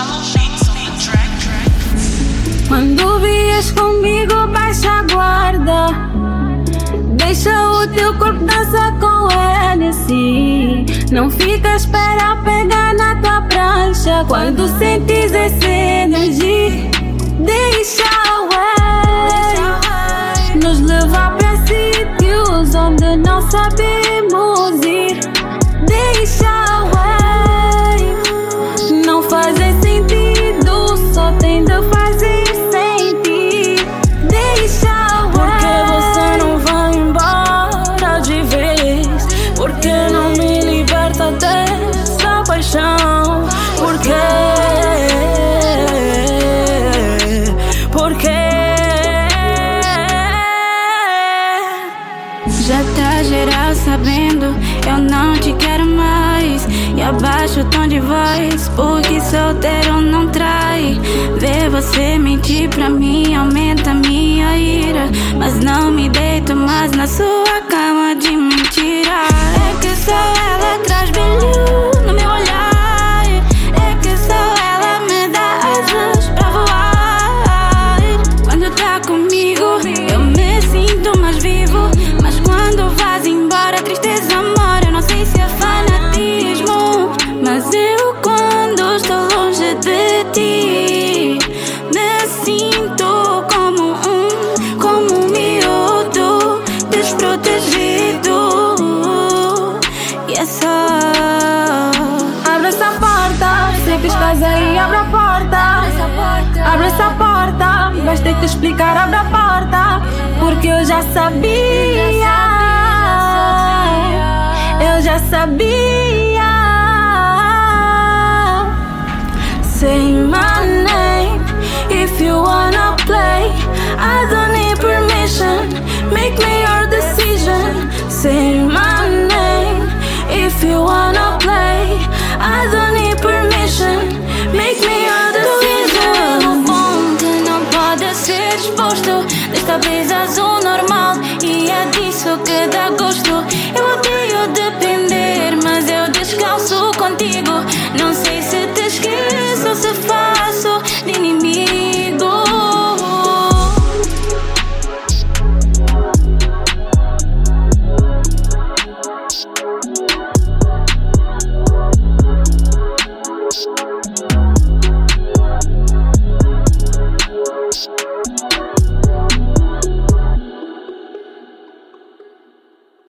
Quando vies comigo, baixa a guarda. Deixa o teu corpo dançar com ele, sim. Não fica à espera pegar na tua prancha. Quando sentes essa energia, deixa o ar nos levar para sítios onde não sabemos ir. Deixa o ar, não fazem sentido, só tem de fazer sentir. Deixa o ar, porque você não vai embora de vez? Porque não me liberta dessa paixão? Porque já tá geral sabendo, eu não te quero mais. E abaixa o tom de voz, porque solteiro não trai. Ver você mentir pra mim aumenta minha ira. Mas não me deito mais na sua cama de mentira. É que só ela traz brilho no meu olhar. É que só ela me dá asas pra voar. Quando tá comigo eu me sinto mais vivo. Mas quando vais embora, tristeza, amor, eu não sei se é fanatismo. Mas eu quando estou longe de ti me sinto como um miúdo desprotegido. E é só abre essa porta, sei que estás aí, abre a porta. Abre essa porta, vais ter que explicar, abre a porta. Porque eu já sabia, eu já sabia. Say my name if you wanna play. I don't need permission, make me your decision. Say my name if you wanna play. I don't